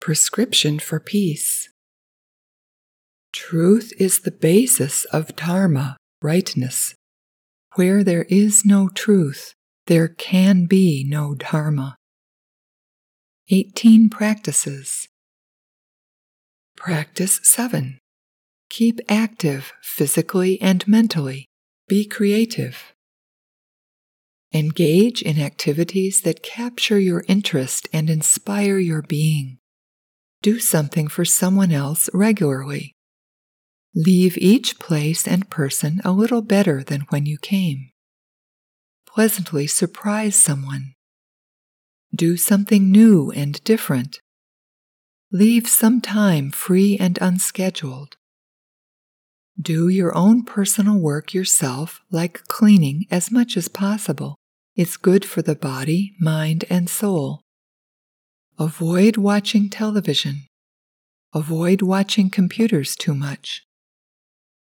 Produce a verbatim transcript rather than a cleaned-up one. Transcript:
Prescription for peace. Truth is the basis of dharma, rightness. Where there is no truth, there can be no dharma. eighteen practices. Practice seven. Keep active physically and mentally. Be creative. Engage in activities that capture your interest and inspire your being. Do something for someone else regularly. Leave each place and person a little better than when you came. Pleasantly surprise someone. Do something new and different. Leave some time free and unscheduled. Do your own personal work yourself, like cleaning, as much as possible. It's good for the body, mind, and soul. Avoid watching television. Avoid watching computers too much.